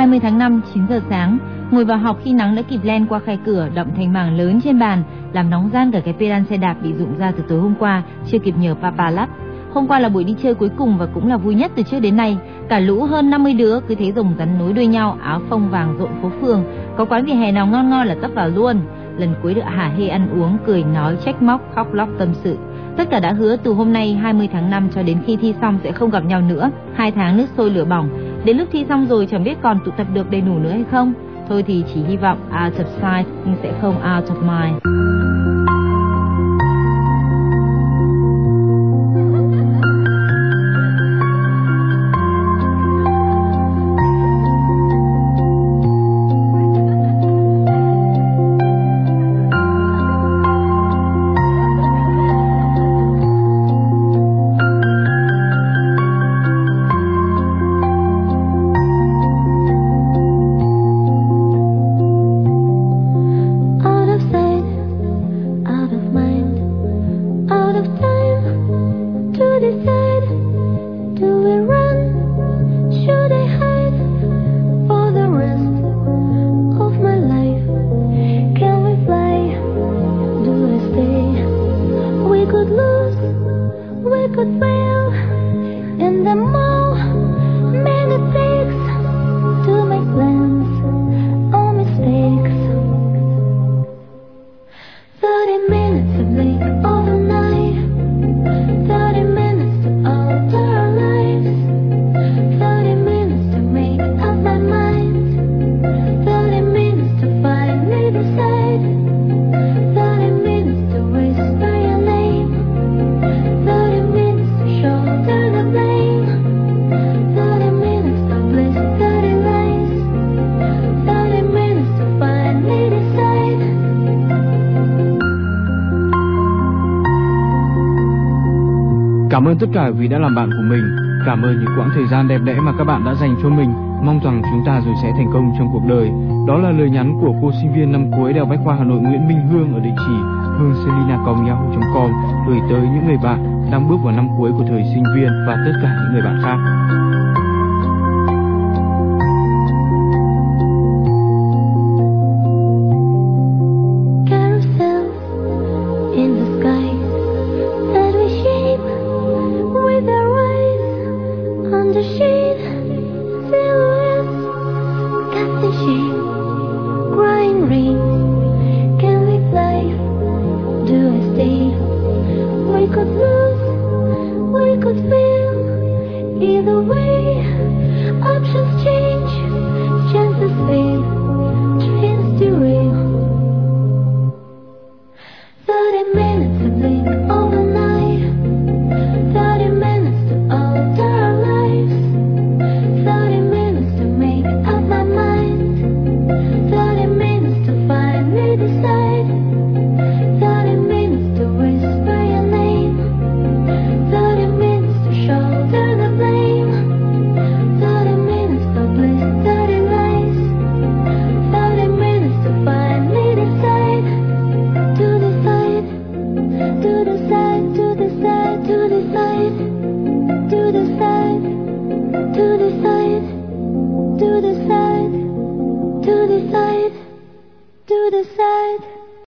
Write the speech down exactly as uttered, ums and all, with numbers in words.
hai mươi tháng năm, chín giờ sáng, ngồi vào học khi nắng đã kịp len qua khe cửa đọng thành mảng lớn trên bàn, làm nóng ran cả cái pedal xe đạp bị rụng ra từ tối hôm qua, chưa kịp nhờ papa lắp. Hôm qua là buổi đi chơi cuối cùng và cũng là vui nhất từ trước đến nay. Cả lũ hơn năm mươi đứa cứ thế rồng rắn nối đuôi nhau, áo phông vàng rộn phố phường. Có quán vỉa hè nào ngon ngon là tấp vào luôn. Lần cuối được hả hê ăn uống, cười nói, trách móc, khóc lóc tâm sự. Tất cả đã hứa từ hôm nay hai mươi tháng năm cho đến khi thi xong sẽ không gặp nhau nữa. Hai tháng nước sôi lửa bỏng. Đến lúc thi xong rồi chẳng biết còn tụ tập được đầy đủ nữa hay không. Thôi thì chỉ hy vọng out of sight nhưng sẽ không out of mind. Cảm ơn tất cả vì đã làm bạn của mình. Cảm ơn những quãng thời gian đẹp đẽ mà các bạn đã dành cho mình. Mong rằng chúng ta rồi sẽ thành công trong cuộc đời. Đó là lời nhắn của cô sinh viên năm cuối Đại học Bách khoa Hà Nội Nguyễn Minh Hương ở địa chỉ hương-selina còng yahoo chấm com gửi tới những người bạn đang bước vào năm cuối của thời sinh viên và tất cả những người bạn khác.